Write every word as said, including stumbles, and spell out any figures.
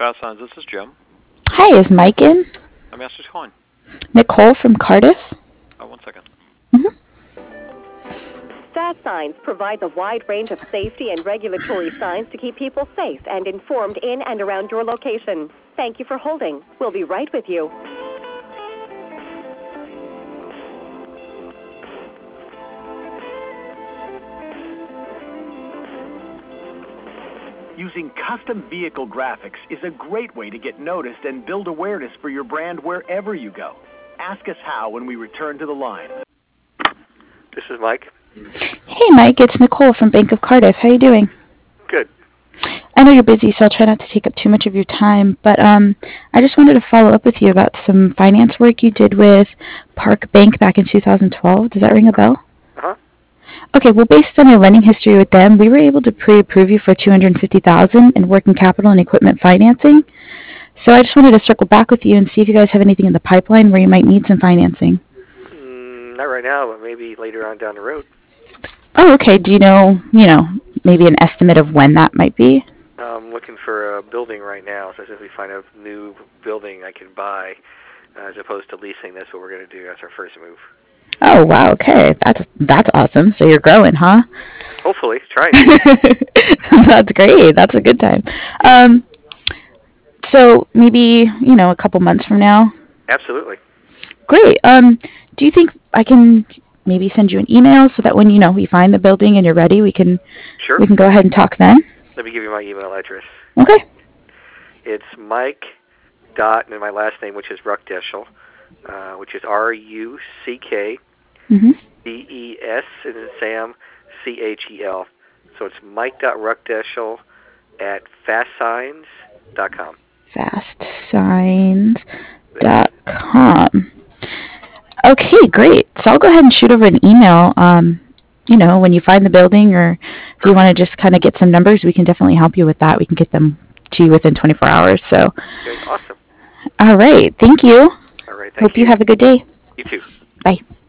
Fast Signs. This is Jim. Hi, is Mike in? I'm Master's calling. Nicole from Cardiff. Oh, one second. Mm-hmm. Fast Signs provides a wide range of safety and regulatory signs to keep people safe and informed in and around your location. Thank you for holding. We'll be right with you. Using custom vehicle graphics is a great way to get noticed and build awareness for your brand wherever you go. Ask us how when we return to the line. This is Mike. Hey, Mike, it's Nicole from Bank of Cardiff. How you doing? Good. I know you're busy, so I'll try not to take up too much of your time, but um, I just wanted to follow up with you about some finance work you did with Park Bank back in two thousand twelve. Does that ring a bell? Uh-huh. Okay, well, based on your lending history with them, we were able to pre-approve you for two hundred fifty thousand dollars in working capital and equipment financing. So I just wanted to circle back with you and see if you guys have anything in the pipeline where you might need some financing. Mm, not right now, but maybe later on down the road. Oh, okay. Do you know, you know, maybe an estimate of when that might be? I'm looking for a building right now, so if we find a new building I can buy, uh, as opposed to leasing, that's what we're going to do. That's our first move. Oh, wow. Okay. That's that's awesome. So you're growing, huh? Hopefully. Trying. That's great. That's a good time. Um, so maybe, you know, a couple months from now? Absolutely. Great. Um, do you think I can maybe send you an email so that when, you know, we find the building and you're ready, we can Sure. we can go ahead and talk then? Let me give you my email address. Okay. It's Mike dot, and my last name, which is Ruckdeschel, uh, which is R U C K Mm-hmm. D E S, and then Sam, C H E L. So it's Mike dot Ruckdeschel at fast signs dot com. fast signs dot com. Okay, great. So I'll go ahead and shoot over an email. Um, you know, when you find the building, or if you want to just kind of get some numbers, we can definitely help you with that. We can get them to you within twenty-four hours. So, Okay, awesome. All right. Thank you. All right. Thank Hope you. you have a good day. You too. Bye.